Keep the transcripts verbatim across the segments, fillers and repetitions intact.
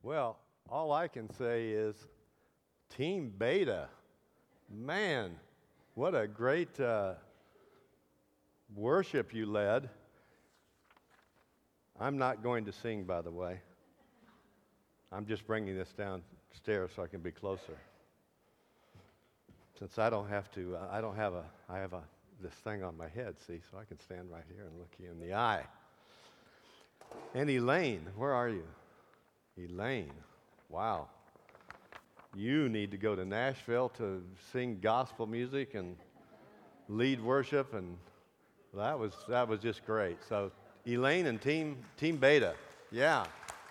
Well, all I can say is Team Beta. Man, what a great uh, worship you led. I'm not going to sing, by the way. I'm just bringing this downstairs so I can be closer. Since I don't have to, uh, I don't have a, I have a this thing on my head, see, so I can stand right here and look you in the eye. And Elaine, where are you? Elaine, wow. You need to go to Nashville to sing gospel music and lead worship, and that was that was just great. So Elaine and Team Team Beta, yeah.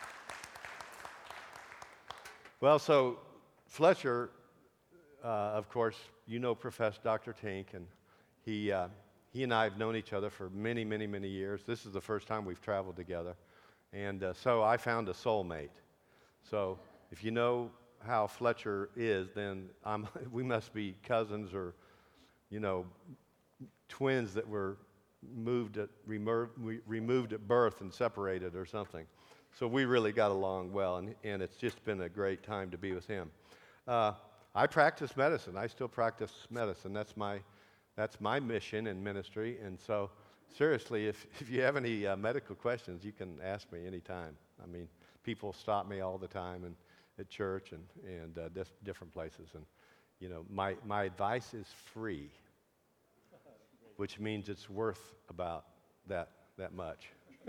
Well, so Fletcher, uh, of course, you know Professor Doctor Tink, and he uh, he and I have known each other for many, many, many years. This is the first time we've traveled together, and uh, so I found a soulmate. So if you know how Fletcher is, then I'm, we must be cousins or, you know, twins that were moved at, remur, removed at birth and separated or something. So we really got along well, and, and it's just been a great time to be with him. Uh, I practice medicine. I still practice medicine. That's my, that's my mission and ministry. And so, seriously, if, if you have any uh, medical questions, you can ask me anytime. I mean, people stop me all the time, and at church and, and uh, dis- different places. And, you know, my, my advice is free, which means it's worth about that that much.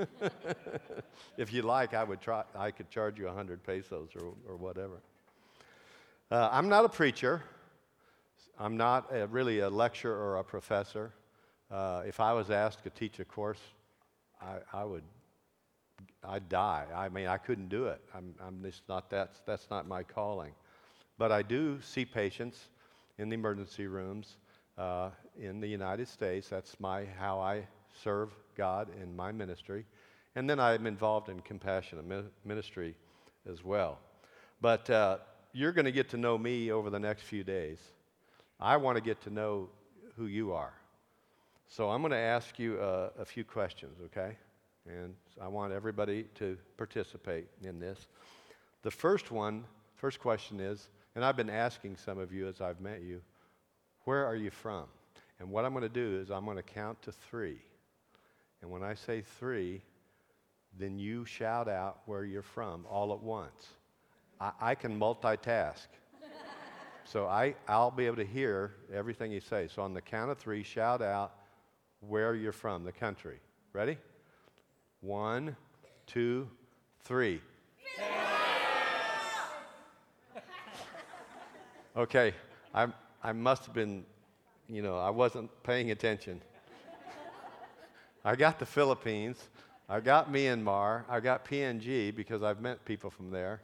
If you like, I would try. I could charge you a hundred pesos or or whatever. Uh, I'm not a preacher. I'm not a, really a lecturer or a professor. Uh, if I was asked to teach a course, I, I would. I'd die. I mean, I couldn't do it. I'm, I'm just not that's that's not my calling. But I do see patients in the emergency rooms uh, in the United States. That's my how I serve God in my ministry, and then I'm involved in compassionate mi- ministry as well. But uh, you're going to get to know me over the next few days. I want to get to know who you are. So I'm going to ask you uh, a few questions, okay? And I want everybody to participate in this. The first one, first question is, and I've been asking some of you as I've met you, where are you from? And what I'm going to do is I'm going to count to three. And when I say three, then you shout out where you're from all at once. I, I can multitask. So I, I'll be able to hear everything you say. So on the count of three, shout out where you're from, the country. Ready? One, two, three. Okay, I I must have been, you know, I wasn't paying attention. I got the Philippines, I got Myanmar, I got P N G because I've met people from there.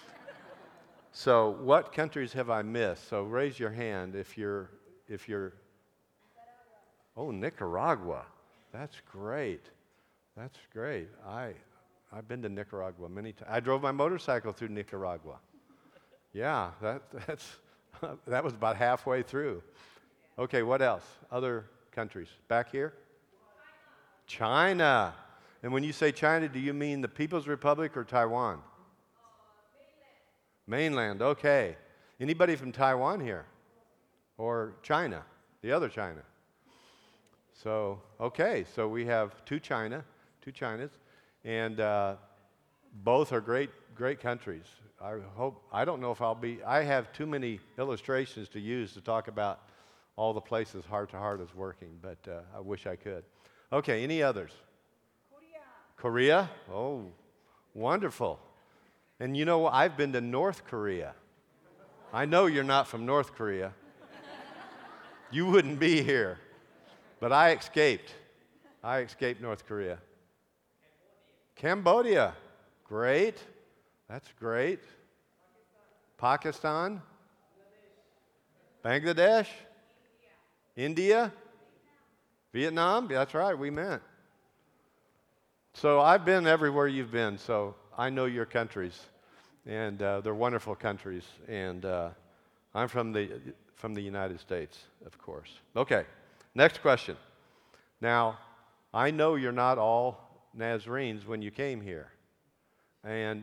So what countries have I missed? So raise your hand if you're if you're. Oh, Nicaragua. That's great. That's great. I, I've been to Nicaragua many times. I drove my motorcycle through Nicaragua. Yeah, that that's that was about halfway through. Okay, what else? Other countries. Back here? China. And when you say China, do you mean the People's Republic or Taiwan? Mainland. Mainland, okay. Anybody from Taiwan here? Or China? The other China? So, okay, so we have two China. Two Chinas, and uh, both are great, great countries. I hope, I don't know if I'll be, I have too many illustrations to use to talk about all the places Heart to Heart is working, but uh, I wish I could. Okay, any others? Korea. Korea? Oh, wonderful. And you know, I've been to North Korea. I know you're not from North Korea. You wouldn't be here, but I escaped. I escaped North Korea. Cambodia, great. That's great. Pakistan, Bangladesh, India, Vietnam. That's right, we met. So I've been everywhere you've been, so I know your countries, and uh, they're wonderful countries. And uh, I'm from the from the United States, of course. Okay, next question. Now, I know you're not all Nazarenes when you came here. And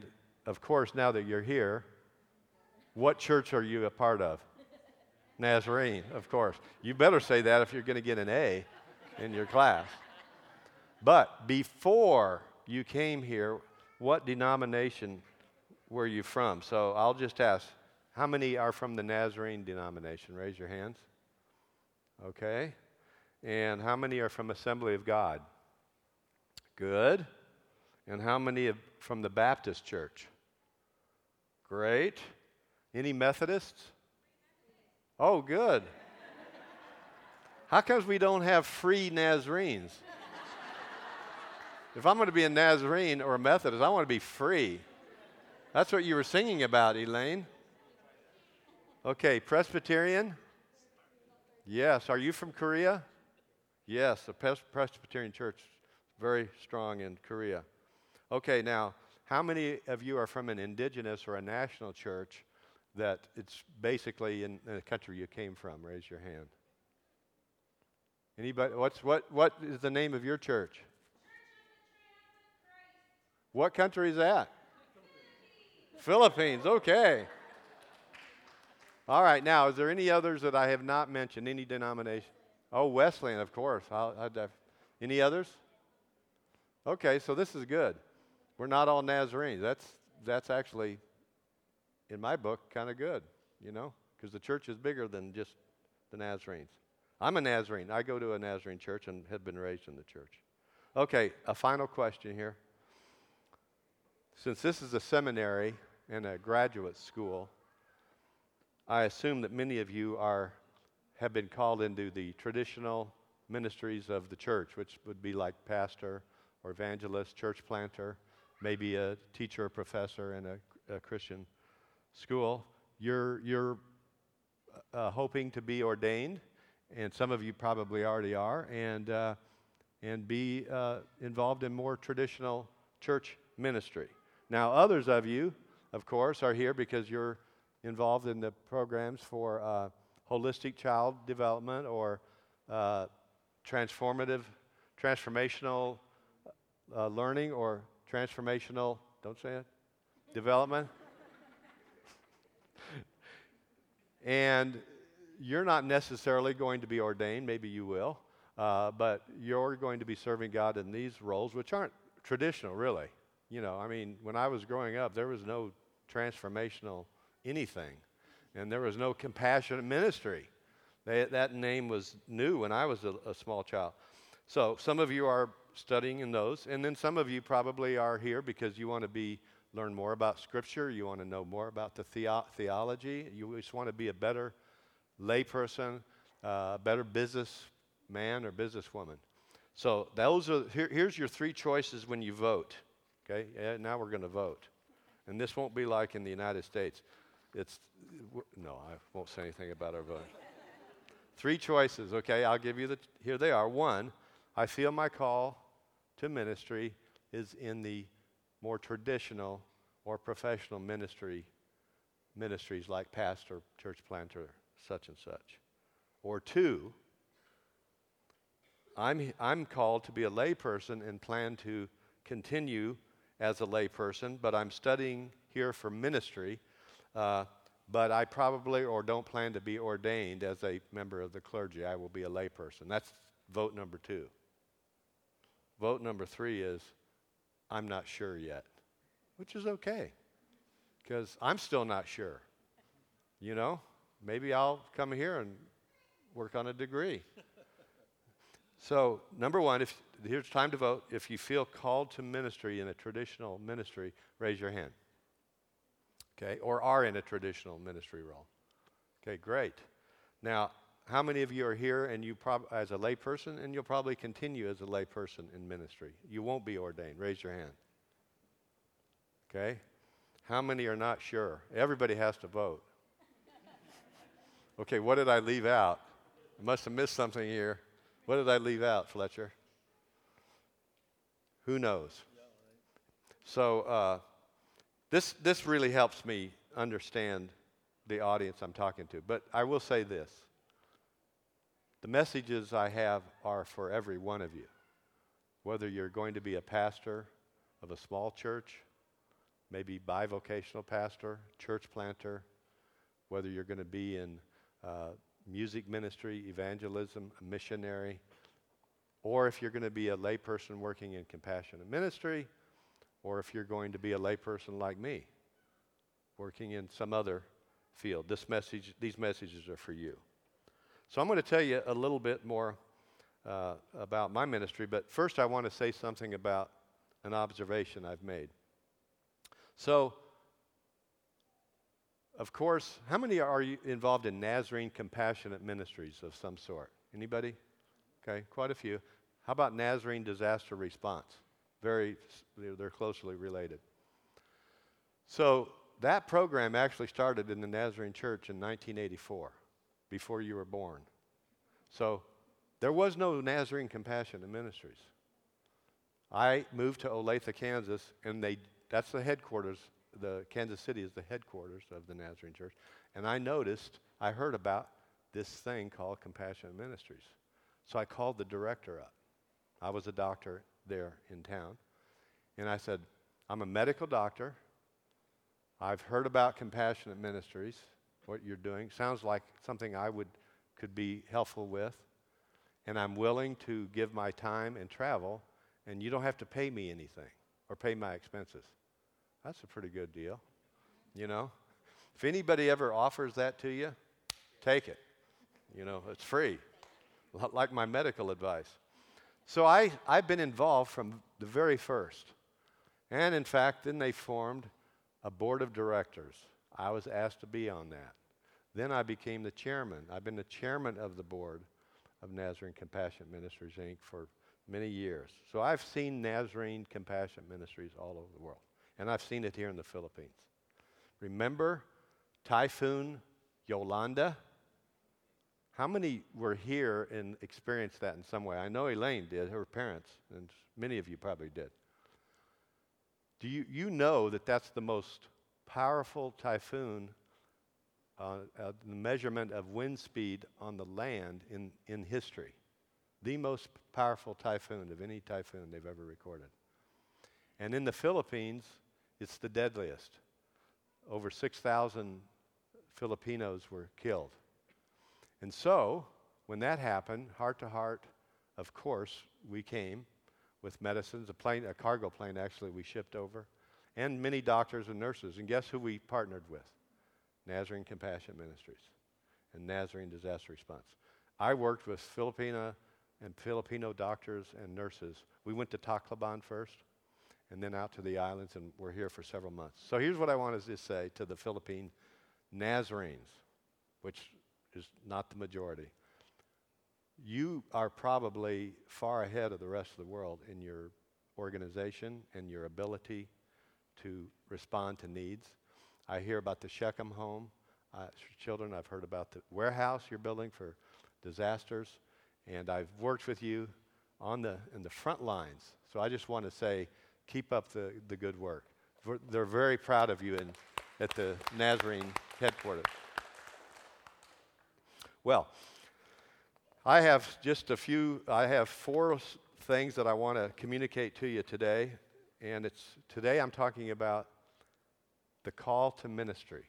of course, now that you're here, what church are you a part of? Nazarene, of course. You better say that if you're going to get an A in your class. But before you came here, what denomination were you from? So I'll just ask, how many are from the Nazarene denomination? Raise your hands. Okay. And how many are from Assembly of God? Good. And how many are from the Baptist Church? Great. Any Methodists? Oh, good. How come we don't have free Nazarenes? If I'm going to be a Nazarene or a Methodist, I want to be free. That's what you were singing about, Elaine. Okay, Presbyterian? Yes. Are you from Korea? Yes, the Pres- Presbyterian Church is very strong in Korea. Okay, now, how many of you are from an indigenous or a national church that it's basically in, in the country you came from? Raise your hand. Anybody? What's what? What is the name of your church? What country is that? Philippines. Philippines. Okay. All right. Now, is there any others that I have not mentioned? Any denomination? Oh, Wesleyan, of course. I'll, I'll, I'll, any others? Okay, so this is good. We're not all Nazarenes. That's that's actually, in my book, kind of good, you know, because the church is bigger than just the Nazarenes. I'm a Nazarene. I go to a Nazarene church and have been raised in the church. Okay, a final question here. Since this is a seminary and a graduate school, I assume that many of you are have been called into the traditional ministries of the church, which would be like pastor or evangelist, church planter, maybe a teacher or professor in a, a Christian school. You're, you're uh, hoping to be ordained, and some of you probably already are, and, uh, and be uh, involved in more traditional church ministry. Now, others of you, of course, are here because you're involved in the programs for uh, holistic child development or uh, transformative, transformational uh, learning or transformational, don't say it, development. And you're not necessarily going to be ordained, maybe you will, uh, but you're going to be serving God in these roles, which aren't traditional, really. You know, I mean, when I was growing up, there was no transformational anything, and there was no compassionate ministry. They, that name was new when I was a, a small child. So some of you are studying in those, and then some of you probably are here because you want to be learn more about Scripture, you want to know more about the theo- theology, you just want to be a better layperson, a uh, better businessman or businesswoman. So those are here, here's your three choices when you vote. Okay, yeah, now we're going to vote. And this won't be like in the United States. It's, no, I won't say anything about our vote. Three choices, okay, I'll give you the, here they are. One, I feel my call to ministry is in the more traditional or professional ministry, ministries like pastor, church planter, such and such. Or two, I'm, I'm called to be a layperson and plan to continue as a layperson, but I'm studying here for ministry, uh, but I probably or don't plan to be ordained as a member of the clergy. I will be a layperson. That's vote number two. Vote number three is, I'm not sure yet, which is okay, because I'm still not sure. You know, maybe I'll come here and work on a degree. So, number one, if here's time to vote. If you feel called to ministry in a traditional ministry, raise your hand. Okay, or are in a traditional ministry role. Okay, great. Now, how many of you are here and you prob- as a layperson, and you'll probably continue as a layperson in ministry? You won't be ordained. Raise your hand. Okay. How many are not sure? Everybody has to vote. Okay, what did I leave out? I must have missed something here. What did I leave out, Fletcher? Who knows? So uh, this this really helps me understand the audience I'm talking to. But I will say this. The messages I have are for every one of you. Whether you're going to be a pastor of a small church maybe bivocational pastor, church planter, whether you're going to be in uh, music ministry, evangelism, a missionary, or if you're going to be a layperson working in compassionate ministry, or if you're going to be a layperson like me, working in some other field. This message, these messages are for you. So I'm going to tell you a little bit more uh, about my ministry, but first I want to say something about an observation I've made. So, of course, how many are you involved in Nazarene Compassionate Ministries of some sort? Anybody? Okay, quite a few. How about Nazarene Disaster Response? Very, they're closely related. So that program actually started in the Nazarene Church in nineteen eighty-four, before you were born. So there was no Nazarene Compassionate Ministries. I moved to Olathe, Kansas, and they that's the headquarters. The Kansas City is the headquarters of the Nazarene Church. And I noticed, I heard about this thing called Compassionate Ministries. So I called the director up. I was a doctor there in town. And I said, I'm a medical doctor. I've heard about Compassionate Ministries, what you're doing. Sounds like something I would could be helpful with. And I'm willing to give my time and travel, and you don't have to pay me anything or pay my expenses. That's a pretty good deal, you know. If anybody ever offers that to you, take it. You know, it's free, like my medical advice. So I, I've been involved from the very first. And in fact, then they formed a board of directors. I was asked to be on that. Then I became the chairman. I've been the chairman of the board of Nazarene Compassionate Ministries, Incorporated for many years. So I've seen Nazarene Compassionate Ministries all over the world. And I've seen it here in the Philippines. Remember Typhoon Yolanda? How many were here and experienced that in some way? I know Elaine did, her parents, and many of you probably did. Do you, you know that that's the most powerful typhoon, uh, uh, the measurement of wind speed on the land in, in history? The most powerful typhoon of any typhoon they've ever recorded. And in the Philippines, it's the deadliest. Over six thousand Filipinos were killed. And so, when that happened, heart to heart, of course, we came with medicines, a plane, a cargo plane actually we shipped over, and many doctors and nurses. And guess who we partnered with? Nazarene Compassionate Ministries and Nazarene Disaster Response. I worked with Filipina and Filipino doctors and nurses. We went to Tacloban first, and then out to the islands, and we're here for several months. So here's what I wanted to say to the Philippine Nazarenes, which is not the majority. You are probably far ahead of the rest of the world in your organization and your ability to respond to needs. I hear about the Shechem home uh, for children. I've heard about the warehouse you're building for disasters, and I've worked with you on the in the front lines. So I just want to say, keep up the, the good work. We're, they're very proud of you in, at the Nazarene headquarters. Well, I have just a few, I have four s- things that I want to communicate to you today. And it's today I'm talking about the call to ministry.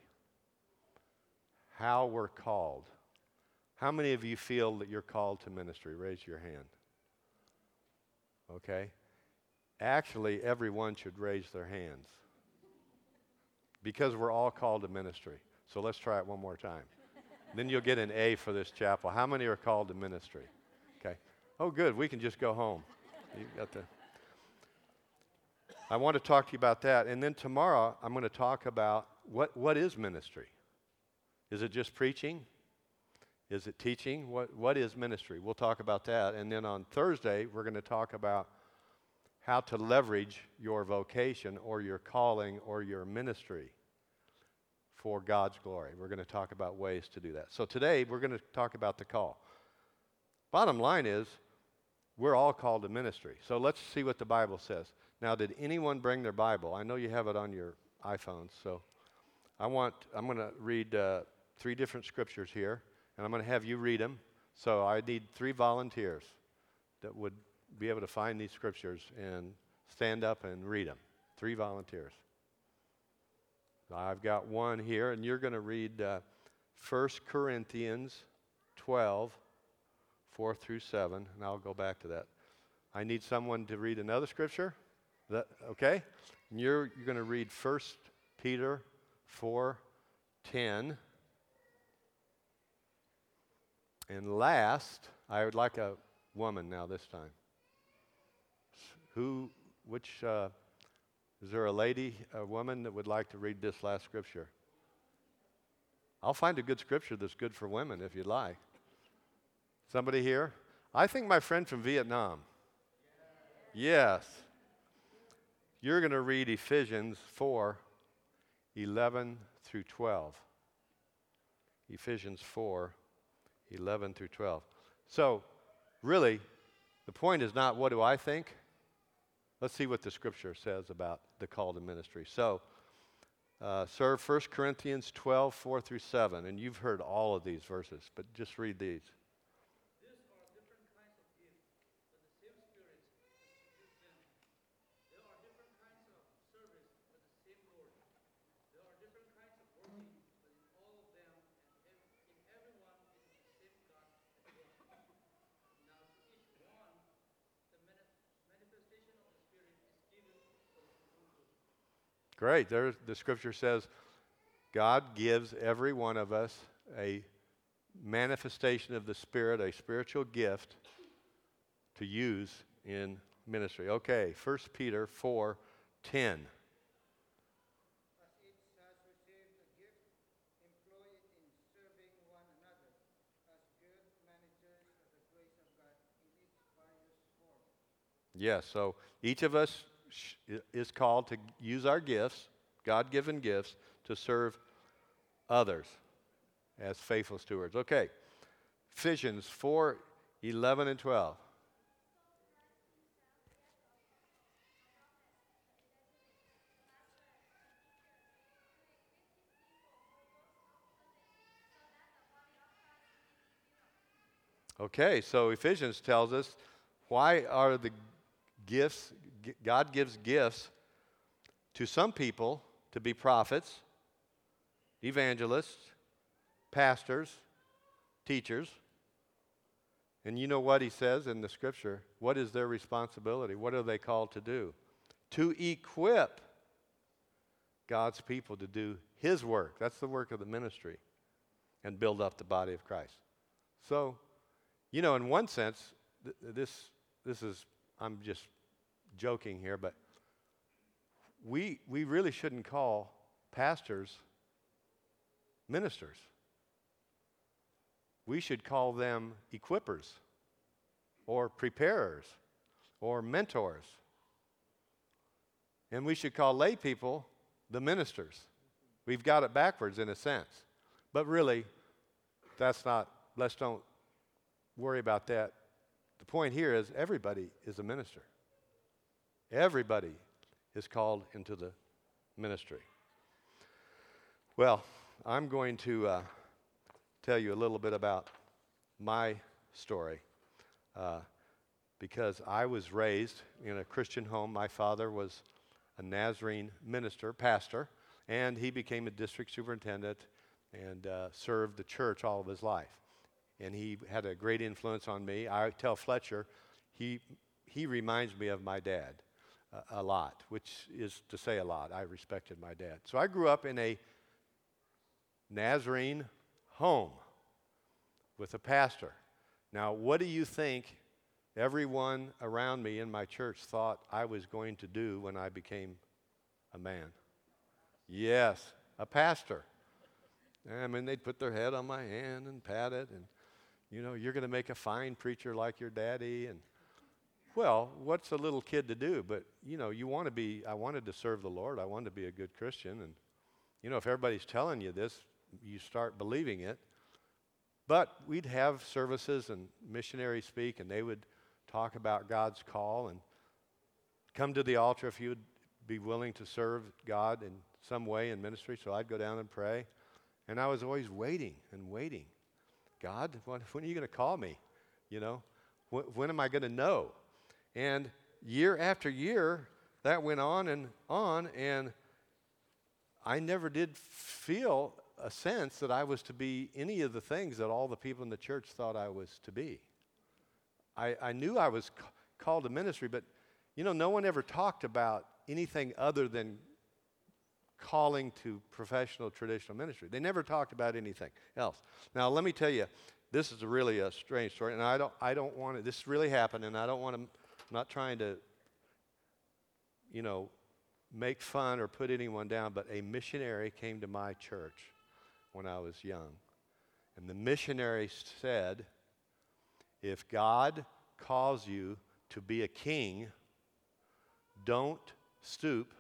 How we're called. How many of you feel that you're called to ministry? Raise your hand. Okay. Actually, everyone should raise their hands because we're all called to ministry. So let's try it one more time. Then you'll get an A for this chapel. How many are called to ministry? Okay. Oh, good. We can just go home. You got the. I want to talk to you about that. And then tomorrow, I'm going to talk about what, what is ministry? Is it just preaching? Is it teaching? What, what is ministry? We'll talk about that. And then on Thursday, we're going to talk about how to leverage your vocation or your calling or your ministry for God's glory. We're going to talk about ways to do that. So today, we're going to talk about the call. Bottom line is, we're all called to ministry. So let's see what the Bible says. Now, did anyone bring their Bible? I know you have it on your iPhones, so I want, I'm going to read uh, three different scriptures here, and I'm going to have you read them. So I need three volunteers that would be able to find these scriptures and stand up and read them. Three volunteers. I've got one here, and you're going to read uh, First Corinthians twelve, four through seven, and I'll go back to that. I need someone to read another scripture. That, okay? And you're, you're going to read First Peter four, ten. And last, I would like a woman now this time. Who, which, uh, is there a lady, a woman that would like to read this last scripture? I'll find a good scripture that's good for women if you'd like. Somebody here? I think my friend from Vietnam. Yes. You're going to read Ephesians four, eleven through twelve. Ephesians four, eleven through twelve. So, really, the point is not what do I think. Let's see what the scripture says about the call to ministry. So, uh, sir, First Corinthians twelve, four through seven, and you've heard all of these verses, but just read these. Great. There, the scripture says God gives every one of us a manifestation of the Spirit, a spiritual gift to use in ministry. Okay, First Peter four, ten. Yes, so each of us is called to use our gifts, God-given gifts, to serve others as faithful stewards. Okay, Ephesians four, eleven and twelve. Okay, so Ephesians tells us why are the gifts, God gives gifts to some people to be prophets, evangelists, pastors, teachers. And you know what he says in the scripture? What is their responsibility? What are they called to do? To equip God's people to do his work. That's the work of the ministry. And build up the body of Christ. So, you know, in one sense, th- this this is, I'm just joking here, but we we really shouldn't call pastors ministers. We should call them equippers or preparers or mentors. And we should call lay people the ministers. We've got it backwards in a sense. But really, that's not, let's don't worry about that. The point here is everybody is a minister. Everybody is called into the ministry. Well, I'm going to uh, tell you a little bit about my story uh, because I was raised in a Christian home. My father was a Nazarene minister, pastor, and he became a district superintendent and uh, served the church all of his life. And he had a great influence on me. I tell Fletcher, he he reminds me of my dad. A lot, which is to say a lot. I respected my dad. So I grew up in a Nazarene home with a pastor. Now, what do you think everyone around me in my church thought I was going to do when I became a man? Yes, a pastor. I mean, they'd put their head on my hand and pat it, and, you know, you're going to make a fine preacher like your daddy, and well, what's a little kid to do? But, you know, you want to be, I wanted to serve the Lord. I wanted to be a good Christian. And, you know, if everybody's telling you this, you start believing it. But we'd have services and missionaries speak, and they would talk about God's call and come to the altar if you would be willing to serve God in some way in ministry. So I'd go down and pray. And I was always waiting and waiting. God, when, when are you going to call me? You know, wh- when am I going to know? And year after year, that went on and on, and I never did feel a sense that I was to be any of the things that all the people in the church thought I was to be. I, I knew I was ca- called to ministry, but, you know, no one ever talked about anything other than calling to professional traditional ministry. They never talked about anything else. Now, let me tell you, this is a really a strange story, and I don't, I don't want to, this really happened, and I don't want to, I'm not trying to, you know, make fun or put anyone down, but a missionary came to my church when I was young. And the missionary said, if God calls you to be a king, don't stoop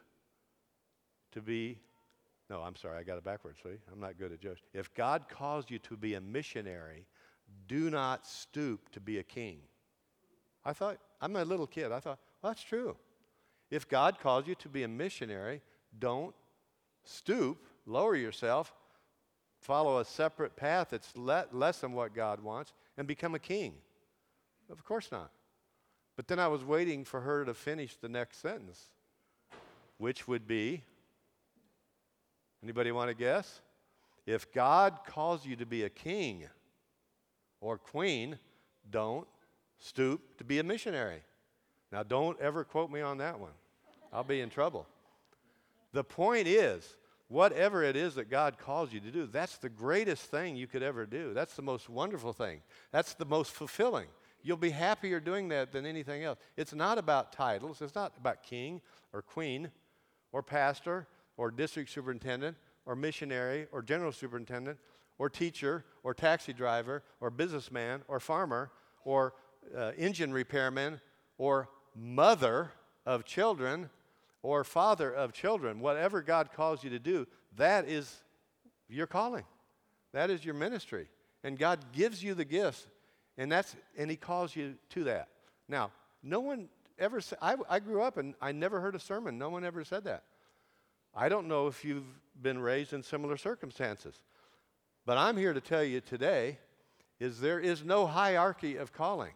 to be, no, I'm sorry, I got it backwards, see? I'm not good at jokes. If God calls you to be a missionary, do not stoop to be a king. I thought, I'm a little kid, I thought, well, that's true. If God calls you to be a missionary, don't stoop, lower yourself, follow a separate path that's le- less than what God wants, and become a king. Of course not. But then I was waiting for her to finish the next sentence, which would be, anybody want to guess? If God calls you to be a king or queen, don't stoop to be a missionary. Now, don't ever quote me on that one. I'll be in trouble. The point is, whatever it is that God calls you to do, that's the greatest thing you could ever do. That's the most wonderful thing. That's the most fulfilling. You'll be happier doing that than anything else. It's not about titles. It's not about king or queen or pastor or district superintendent or missionary or general superintendent or teacher or taxi driver or businessman or farmer or uh, engine repairman or mother of children or father of children. Whatever God calls you to do, that is your calling. That is your ministry. And God gives you the gifts, and that's and he calls you to that. Now, no one ever said, I, I grew up and I never heard a sermon. No one ever said that. I don't know if you've been raised in similar circumstances, but I'm here to tell you today is there is no hierarchy of calling.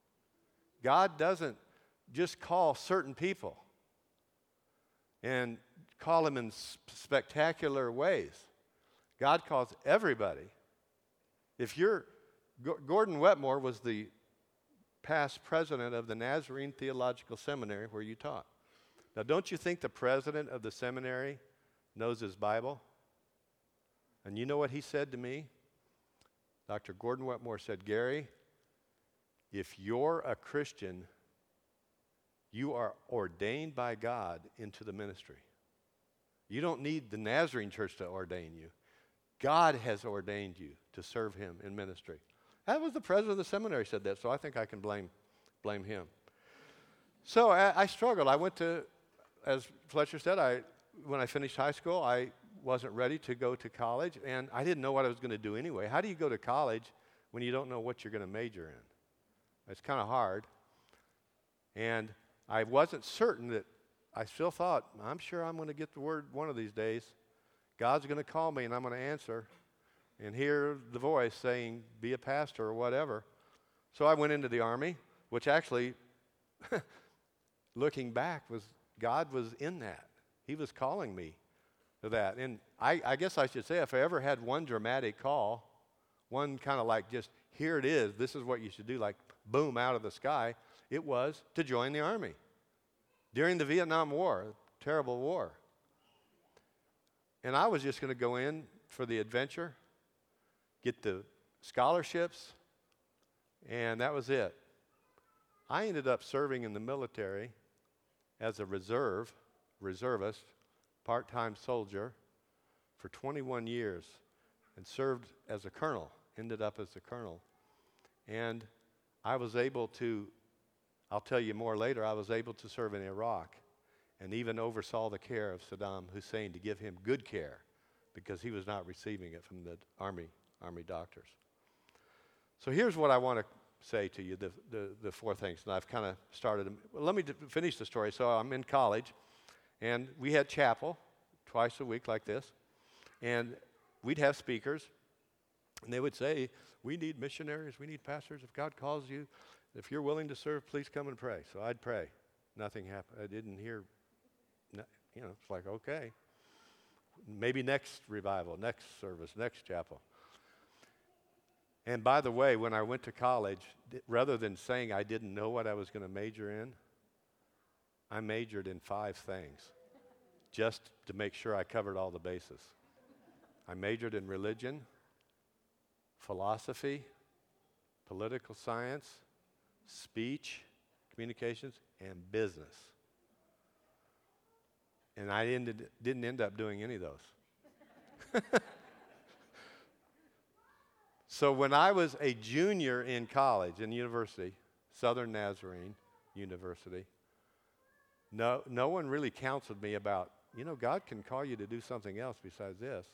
God doesn't just call certain people and call them in sp- spectacular ways. God calls everybody. If you're, G- Gordon Wetmore was the past president of the Nazarene Theological Seminary where you taught. Now, don't you think the president of the seminary knows his Bible? And you know what he said to me? Doctor Gordon Wetmore said, Gary, if you're a Christian, you are ordained by God into the ministry. You don't need the Nazarene church to ordain you. God has ordained you to serve him in ministry. That was the president of the seminary said that, so I think I can blame, blame him. So I, I struggled. I went to, as Fletcher said, I when I finished high school, I wasn't ready to go to college, and I didn't know what I was going to do anyway. How do you go to college when you don't know what you're going to major in? It's kind of hard. And I wasn't certain that, I still thought, I'm sure I'm going to get the word one of these days. God's going to call me and I'm going to answer and hear the voice saying, be a pastor or whatever. So I went into the Army, which actually, looking back, was God was in that. He was calling me to that. And I, I guess I should say, if I ever had one dramatic call, one kind of like just, here it is, this is what you should do, like boom, out of the sky, it was to join the Army. During the Vietnam War, a terrible war. And I was just going to go in for the adventure, get the scholarships, and that was it. I ended up serving in the military as a reserve, reservist, part-time soldier for twenty-one years and served as a colonel, ended up as a colonel. And I was able to, I'll tell you more later, I was able to serve in Iraq and even oversaw the care of Saddam Hussein to give him good care because he was not receiving it from the army, army doctors. So here's what I want to say to you, the, the, the four things, and I've kind of started them. Well, let me d- finish the story. So I'm in college, and we had chapel twice a week like this, and we'd have speakers, and they would say, we need missionaries, we need pastors. If God calls you, if you're willing to serve, please come and pray. So I'd pray. Nothing happened. I didn't hear, no, you know, it's like, okay. maybe next revival, next service, next chapel. And by the way, when I went to college, rather than saying I didn't know what I was going to major in, I majored in five things just to make sure I covered all the bases. I majored in religion, philosophy, political science, speech, communications, and business. And I ended, didn't end up doing any of those. So when I was a junior in college, in university, Southern Nazarene University, no, no one really counseled me about, you know, God can call you to do something else besides this.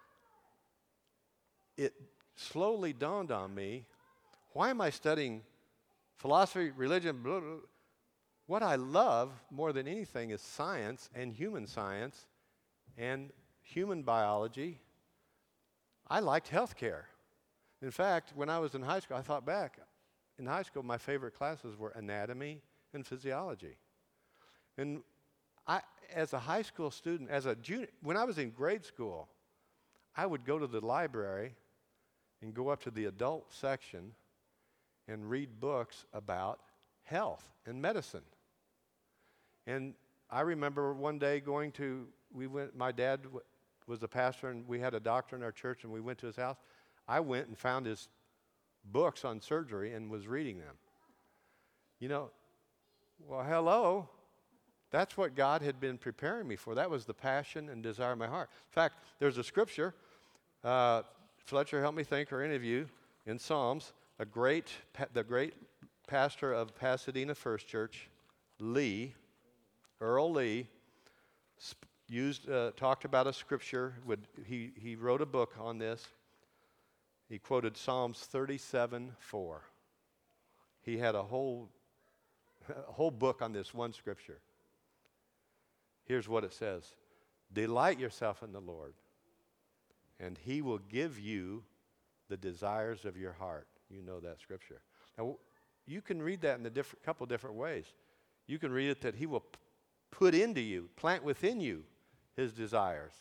It slowly dawned on me, why am I studying philosophy, religion, blah, blah, blah. What I love more than anything is science and human science and human biology. I liked healthcare. In fact, when I was in high school, I thought back, in high school, my favorite classes were anatomy and physiology. And I, as a high school student, as a junior, when I was in grade school, I would go to the library and go up to the adult section and read books about health and medicine. And I remember one day going to, we went, my dad w- was a pastor, and we had a doctor in our church, and we went to his house. I went and found his books on surgery and was reading them. You know, well, hello. That's what God had been preparing me for. That was the passion and desire of my heart. In fact, there's a scripture, uh, Fletcher, help me think, or any of you, in Psalms, a great, pa- the great pastor of Pasadena First Church, Lee, Earl Lee, sp- used, uh, talked about a scripture. Would, he, he wrote a book on this. He quoted Psalms thirty-seven four. He had a whole, a whole book on this one scripture. Here's what it says. Delight yourself in the Lord, and he will give you the desires of your heart. You know that scripture. Now, you can read that in a different, couple different ways. You can read it that he will p- put into you, plant within you his desires.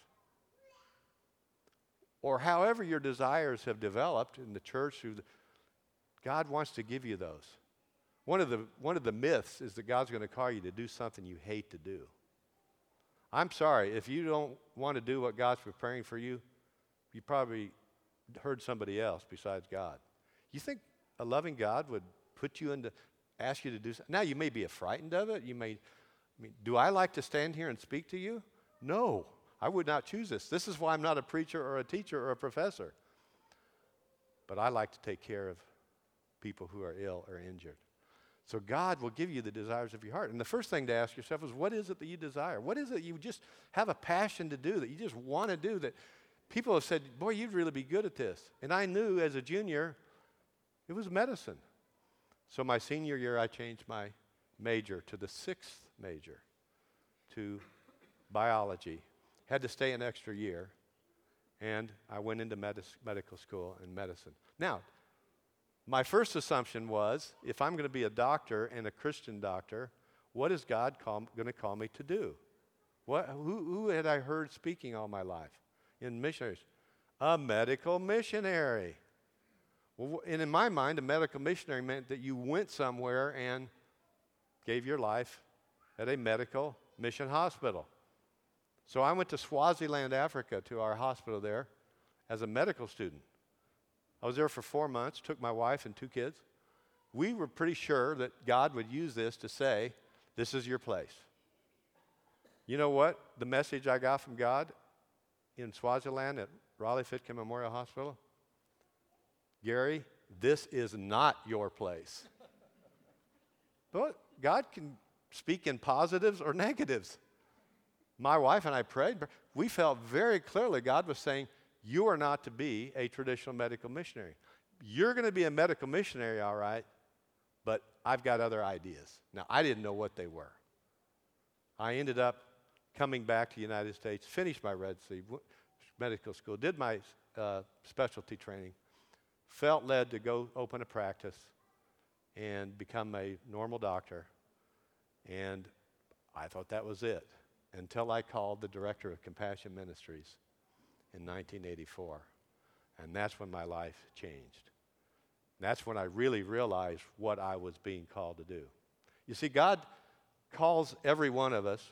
Or however your desires have developed in the church, through the, God wants to give you those. One of the, one of the myths is that God's going to call you to do something you hate to do. I'm sorry, if you don't want to do what God's preparing for you, you probably heard somebody else besides God. You think a loving God would put you into, ask you to do something? Now, you may be frightened of it. You may, I mean, do I like to stand here and speak to you? No, I would not choose this. This is why I'm not a preacher or a teacher or a professor. But I like to take care of people who are ill or injured. So God will give you the desires of your heart. And the first thing to ask yourself is, what is it that you desire? What is it you just have a passion to do, that you just want to do, that people have said, boy, you'd really be good at this. And I knew as a junior, it was medicine. So my senior year, I changed my major to the sixth major, to biology. Had to stay an extra year, and I went into medis- medical school and medicine. Now, my first assumption was, if I'm going to be a doctor and a Christian doctor, what is God call, going to call me to do? What, who, who had I heard speaking all my life in missionaries? A medical missionary. Well, and in my mind, a medical missionary meant that you went somewhere and gave your life at a medical mission hospital. So I went to Swaziland, Africa, to our hospital there as a medical student. I was there for four months, took my wife and two kids. We were pretty sure that God would use this to say, this is your place. You know what? The message I got from God in Swaziland at Raleigh-Fitkin Memorial Hospital? Gary, this is not your place. But God can speak in positives or negatives. My wife and I prayed, but we felt very clearly God was saying, you are not to be a traditional medical missionary. You're going to be a medical missionary, all right, but I've got other ideas. Now, I didn't know what they were. I ended up coming back to the United States, finished my Red Sea medical school, did my uh, specialty training, felt led to go open a practice and become a normal doctor, and I thought that was it. until I called the director of Compassion Ministries in nineteen eighty-four. And that's when my life changed. That's when I really realized what I was being called to do. You see, God calls every one of us.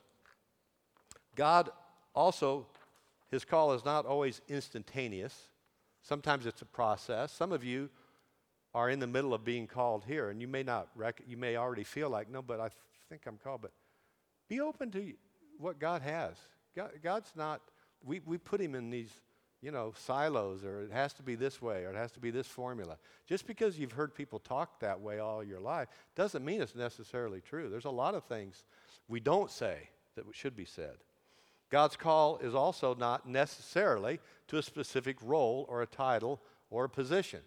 God also, his call is not always instantaneous. Sometimes it's a process. Some of you are in the middle of being called here, and you may not, rec- you may already feel like, no, but I th- think I'm called. But be open to what God has. God, God's not, we, we put him in these, you know, silos, or it has to be this way, or it has to be this formula. Just because you've heard people talk that way all your life doesn't mean it's necessarily true. There's a lot of things we don't say that should be said. God's call is also not necessarily to a specific role or a title or a position.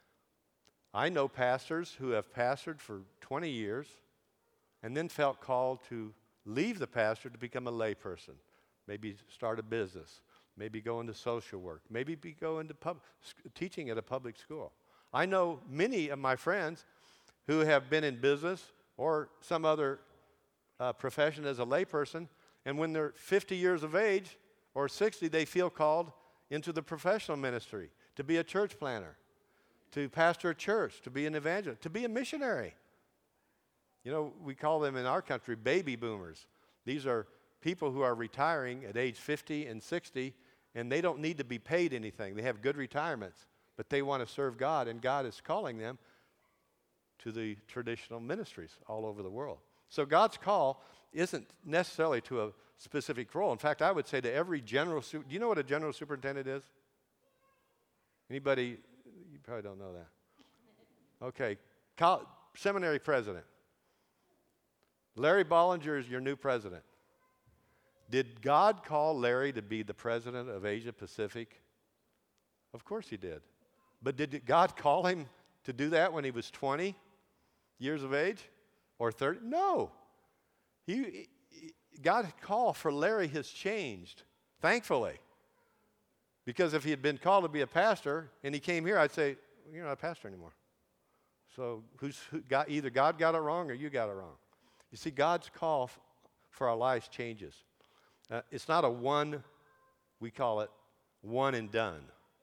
I know pastors who have pastored for twenty years and then felt called to leave the pastor to become a layperson, maybe start a business, maybe go into social work, maybe be, go into pub, teaching at a public school. I know many of my friends who have been in business or some other uh, profession as a layperson, and when they're fifty years of age or sixty, they feel called into the professional ministry, to be a church planter, to pastor a church, to be an evangelist, to be a missionary. You know, we call them in our country baby boomers. These are people who are retiring at age fifty and sixty, and they don't need to be paid anything. They have good retirements, but they want to serve God, and God is calling them to the traditional ministries all over the world. So God's call isn't necessarily to a specific role. In fact, I would say to every general, su- do you know what a general superintendent is? Anybody? You probably don't know that. Okay, Col- seminary president. Larry Bollinger is your new president. Did God call Larry to be the president of Asia Pacific? Of course he did. But did God call him to do that when he was twenty years of age or thirty? No. He, he, God's call for Larry has changed, thankfully. Because if he had been called to be a pastor and he came here, I'd say, well, you're not a pastor anymore. So who's who got, either God got it wrong or you got it wrong. You see, God's call f- for our lives changes. Uh, it's not a one, we call it one and done.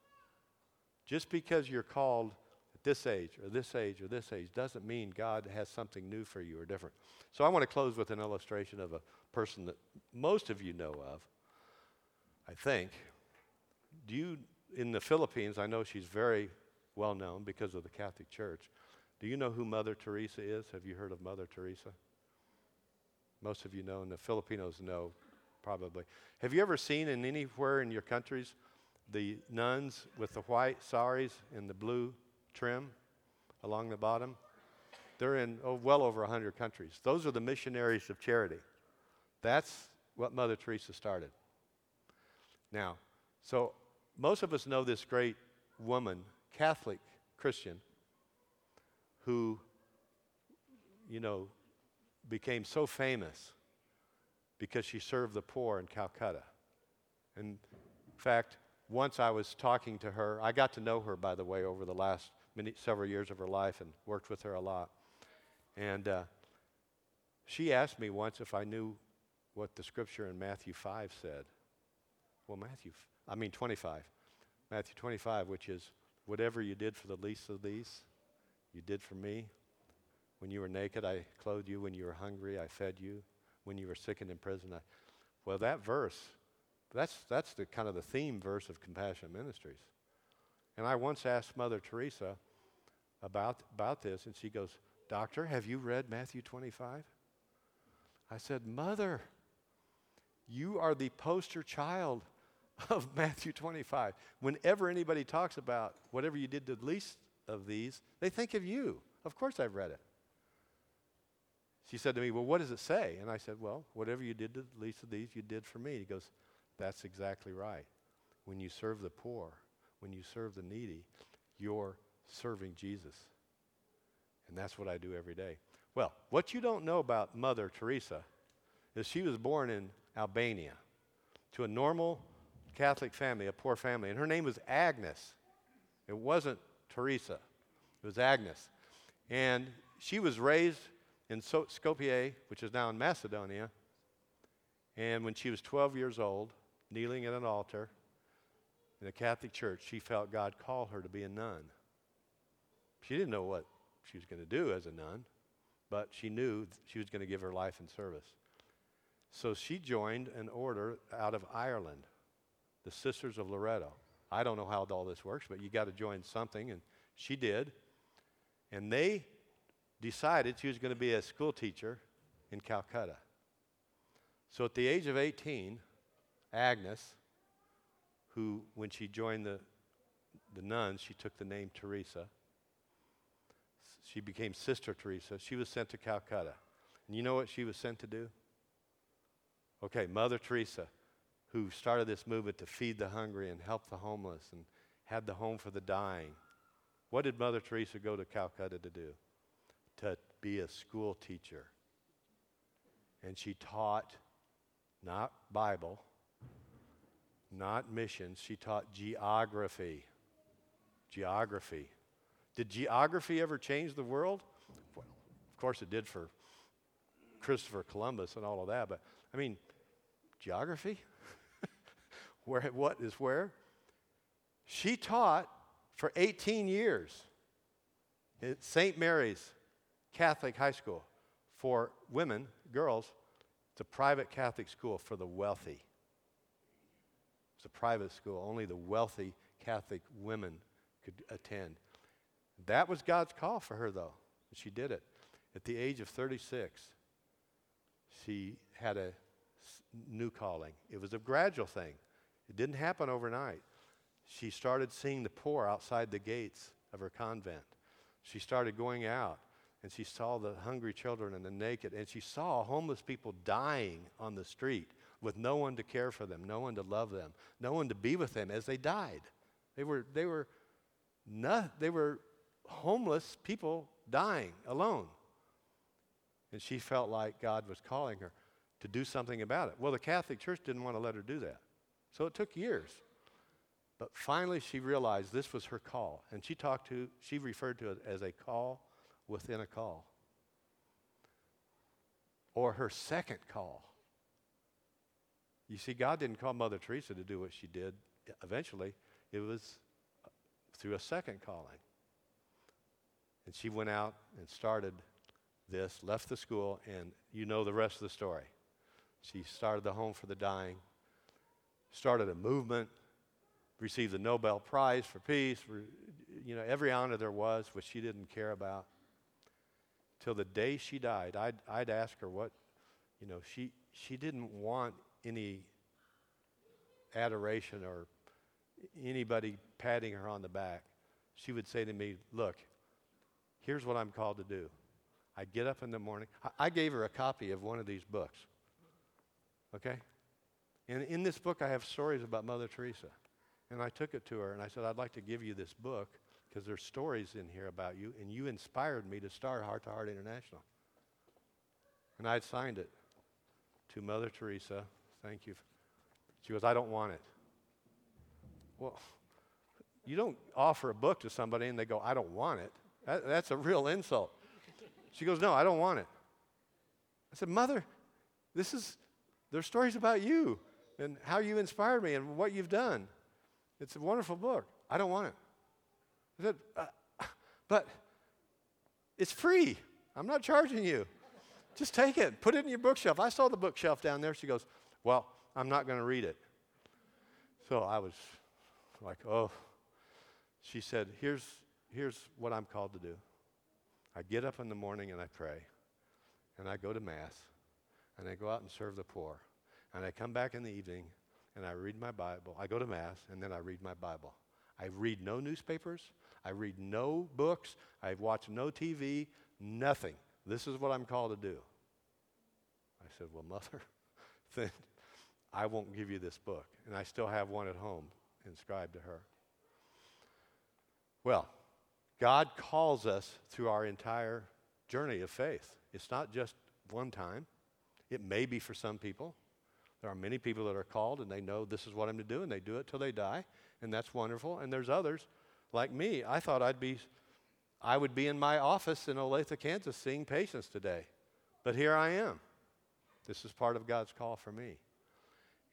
Just because you're called at this age or this age or this age doesn't mean God has something new for you or different. So I want to close with an illustration of a person that most of you know of, I think. Do you, in the Philippines, I know she's very well known because of the Catholic Church. Do you know who Mother Teresa is? Have you heard of Mother Teresa? Most of you know, and the Filipinos know probably. Have you ever seen in anywhere in your countries the nuns with the white saris and the blue trim along the bottom? They're in oh, well over one hundred countries. Those are the missionaries of charity. That's what Mother Teresa started. Now, so most of us know this great woman, Catholic Christian, who, you know, became so famous because she served the poor in Calcutta. In fact, once I was talking to her, I got to know her, by the way, over the last many, several years of her life and worked with her a lot. And uh, she asked me once if I knew what the scripture in Matthew five said. Well, Matthew, I mean twenty-five. Matthew twenty-five, which is, whatever you did for the least of these, you did for me. When you were naked, I clothed you. When you were hungry, I fed you. When you were sick and in prison, I... Well, that verse, that's, that's the kind of the theme verse of Compassion Ministries. And I once asked Mother Teresa about, about this, and she goes, Doctor, have you read Matthew twenty-five? I said, Mother, you are the poster child of Matthew twenty-five. Whenever anybody talks about whatever you did to the least of these, they think of you. Of course I've read it. She said to me, well, what does it say? And I said, well, whatever you did to the least of these, you did for me. He goes, that's exactly right. When you serve the poor, when you serve the needy, you're serving Jesus. And that's what I do every day. Well, what you don't know about Mother Teresa is she was born in Albania to a normal Catholic family, a poor family. And her name was Agnes. It wasn't Teresa. It was Agnes. And she was raised in so- Skopje, which is now in Macedonia. And when she was twelve years old, kneeling at an altar in a Catholic church, she felt God call her to be a nun. She didn't know what she was going to do as a nun, but she knew she was going to give her life in service. So she joined an order out of Ireland, the Sisters of Loretto. I don't know how all this works, but you got to join something, and she did. And they decided she was going to be a school teacher in Calcutta. So at the age of eighteen, Agnes, who, when she joined the, the nuns, she took the name Teresa. She became Sister Teresa. She was sent to Calcutta. And you know what she was sent to do? Okay, Mother Teresa, who started this movement to feed the hungry and help the homeless and had the home for the dying. What did Mother Teresa go to Calcutta to do? To be a school teacher. And she taught not Bible, not missions. She taught geography. Geography. Did geography ever change the world? Well, of course it did for Christopher Columbus and all of that, but I mean, geography? Where, what is where? She taught for eighteen years at Saint Mary's Catholic High School for women, girls. It's a private Catholic school for the wealthy. It's a private school. Only the wealthy Catholic women could attend. That was God's call for her, though. She did it. At the age of thirty-six, she had a new calling. It was a gradual thing. It didn't happen overnight. She started seeing the poor outside the gates of her convent. She started going out, and she saw the hungry children and the naked, and she saw homeless people dying on the street with no one to care for them, no one to love them, no one to be with them as they died. They were, they were, not, they were homeless people dying alone. And she felt like God was calling her to do something about it. Well, the Catholic Church didn't want to let her do that. So it took years. But finally she realized this was her call. And she talked to, she referred to it as a call within a call. Or her second call. You see, God didn't call Mother Teresa to do what she did eventually. It was through a second calling. And she went out and started this, left the school, and you know the rest of the story. She started the Home for the Dying, started a movement, received the Nobel Prize for Peace, re, you know, every honor there was, which she didn't care about. Till the day she died, I'd, I'd ask her what, you know, she, she didn't want any adoration or anybody patting her on the back. She would say to me, look, here's what I'm called to do. I get up in the morning. I, I gave her a copy of one of these books. Okay? And in this book, I have stories about Mother Teresa. And I took it to her, and I said, I'd like to give you this book because there's stories in here about you, and you inspired me to start Heart to Heart International. And I signed it to Mother Teresa. Thank you. She goes, I don't want it. Well, you don't offer a book to somebody, and they go, I don't want it. That, that's a real insult. She goes, no, I don't want it. I said, Mother, this is... There's stories about you and how you inspired me and what you've done. It's a wonderful book. I don't want it. I said, uh, but it's free. I'm not charging you. Just take it. Put it in your bookshelf. I saw the bookshelf down there. She goes, well, I'm not going to read it. So I was like, oh. She said, here's, here's what I'm called to do. I get up in the morning and I pray. And I go to Mass. And I go out and serve the poor. And I come back in the evening, and I read my Bible. I go to Mass, and then I read my Bible. I read no newspapers. I read no books. I watch no T V, nothing. This is what I'm called to do. I said, well, Mother, then I won't give you this book. And I still have one at home inscribed to her. Well, God calls us through our entire journey of faith. It's not just one time. It may be for some people. There are many people that are called and they know this is what I'm to do, and they do it till they die, and that's wonderful. And there's others, like me. I thought I'd be, I would be in my office in Olathe, Kansas, seeing patients today, but here I am. This is part of God's call for me.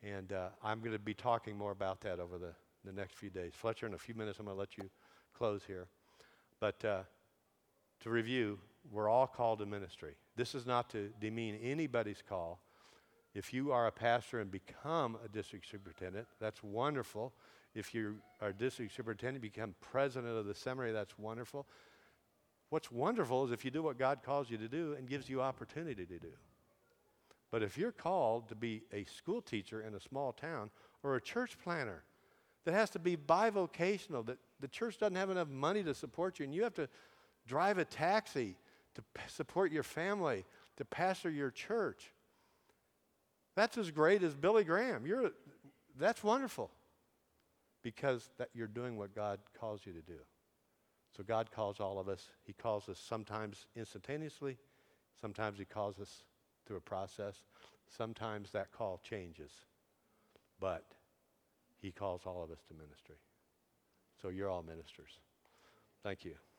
And uh, I'm going to be talking more about that over the, the next few days. Fletcher, in a few minutes, I'm going to let you close here. But uh, to review, we're all called to ministry. This is not to demean anybody's call. If you are a pastor and become a district superintendent, that's wonderful. If you are a district superintendent, become president of the seminary, that's wonderful. What's wonderful is if you do what God calls you to do and gives you opportunity to do. But if you're called to be a school teacher in a small town or a church planner that has to be bivocational, that the church doesn't have enough money to support you, and you have to drive a taxi to p- support your family, to pastor your church, that's as great as Billy Graham. You're, that's wonderful because that you're doing what God calls you to do. So God calls all of us. He calls us sometimes instantaneously. Sometimes he calls us through a process. Sometimes that call changes. But he calls all of us to ministry. So you're all ministers. Thank you.